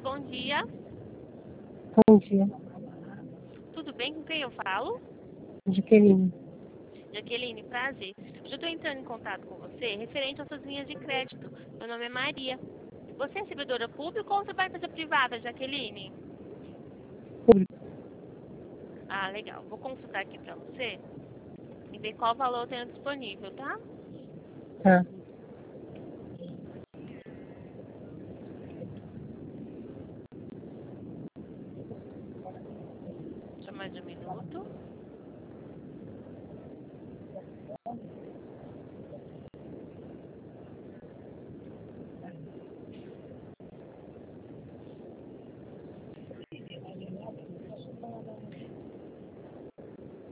bom dia. Bom dia, Tudo bem? Com quem eu falo? Jaqueline. Jaqueline, prazer. Eu estou entrando em contato com você referente às suas linhas de crédito. Meu nome é Maria. Você é servidora pública ou você vai empresa privada, Jaqueline? Público. Ah, legal. Vou consultar aqui para você e ver qual valor eu tenho disponível, tá? Tá. Só mais um minuto.